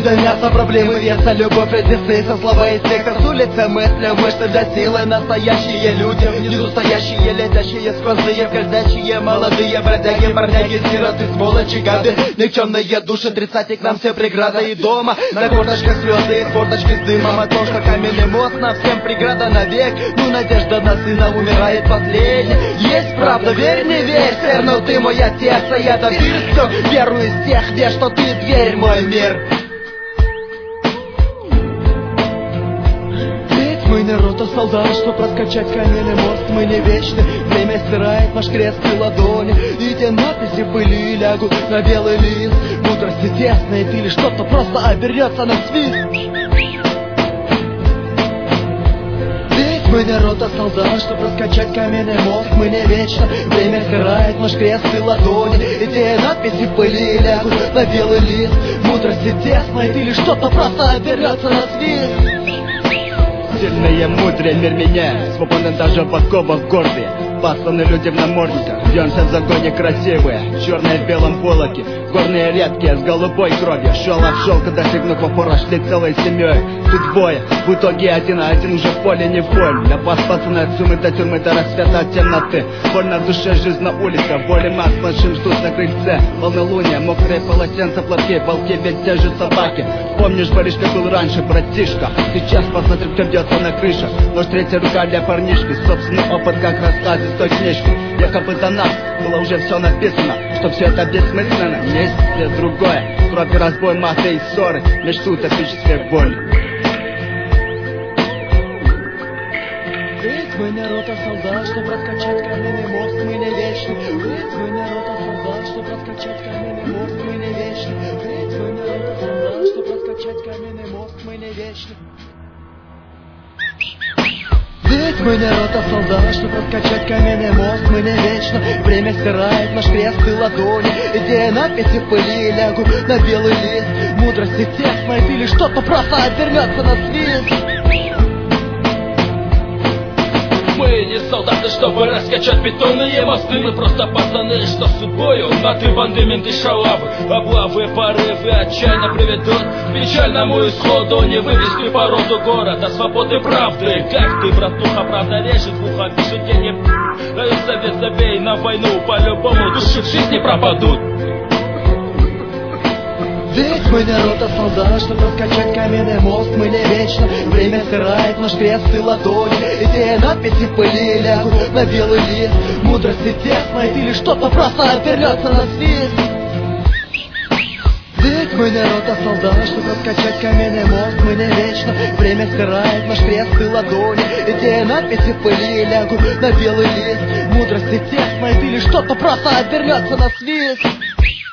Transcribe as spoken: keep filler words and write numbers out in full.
до мяса, проблемы веса, любовь, редисейса, слова и секса. С улицы мысли, мышцы для силы, настоящие люди. Внизу стоящие, летящие, сквозные, скользящие, молодые бродяги, парняги, сироты, сволочи, гады. Никчемные души, тридцать к нам все преграды. И дома на корточках слезы, и форточки с дымом. От ложка каменный мост, на всем преграда навек. Ну надежда на сына умирает последняя. Есть правда, верь, не верь, но ты мой отец, а я добьюсь все. Верую из тех, верь, что ты дверь, мой мир. Ведь мы не рота солдат, что проскочать каменный мост. Мы не вечны, время стирает наш крест и ладони. И те надписи пыли лягут на белый лист. Мудрости тесные, или что-то просто обернется на свист. Мы не рота солдат, чтобы раскачать каменный мост. Мы не вечно, время стирает наш крест и ладони. И те надписи пыли лягут на белый лист. Мудрости тесной, или что-то просто обернется на свист. Сильные, мудрые, мир меняет, свободны даже в оковах гордые. Пацаны люди в намордниках, бьемся в загоне красивые. Черные в белом полоке, горные редкие, с голубой кровью. Шел от шелка, достигнув опора, шли целой семьей. Тут двое, в итоге один, а один уже в поле не воль. Для вас, пацаны, от сумы до тюрьмы, до рассвета, от темноты. Больно в душе, жизнь на улице, воли масс, машин ждут на крыльце. Волнолуния, мокрые полотенца, платки, волки, ведь те же собаки. Помнишь, Боришка был раньше, братишка? Сейчас посмотри, кто бьется на крышах. Нож третья рука для парнишки, собственный опыт, как рассказ из той книжки. Якобы за нас было уже все написано, что все это бессмысленно. Есть все другое, кровь, разбой, маты и ссоры, мечту утопической боли. Ведь мы не рота солдат, чтоб раскачать каменный мост, мы не вечны. Ведь мы не рота солдат, чтоб раскачать каменный мост, мы не вечны. Ведь мы не рота солдат, чтоб раскачать каменный мост, мы не вечны. Ведь мы не рота солдат, чтоб раскачать каменный мост, мы не вечно. Время стирает наш крест и ладони. И те надписи пыли лягут на белый лист. Мудрости тесной, или что-то просто обернется на свист. Мы не солдаты, чтобы раскачать бетонные мосты. Мы просто пацаны, что судьбою на ты банды, менты, шалавы, облавы, порывы отчаянно приведут к печальному исходу. Не вывести породу города, свободы, правды. Как ты, братуха, правда режет в ухо, пишет тени. Даю совет, забей на войну, по-любому души в жизни пропадут. Ведь мы не рота солдат, чтоб раскачать каменный мост, мы не вечно. Время стирает наш крест и ладони. И те надписи пыли лягут на белый лист. Мудрости тесной, или что-то просто обернется на свист. Ведь мы не рота солдат, чтоб раскачать каменный мост, мы не вечно. Время стирает наш крест и ладони. И те надписи пыли лягут на белый лист. Мудрости тесной, или что-то просто обернется на свист.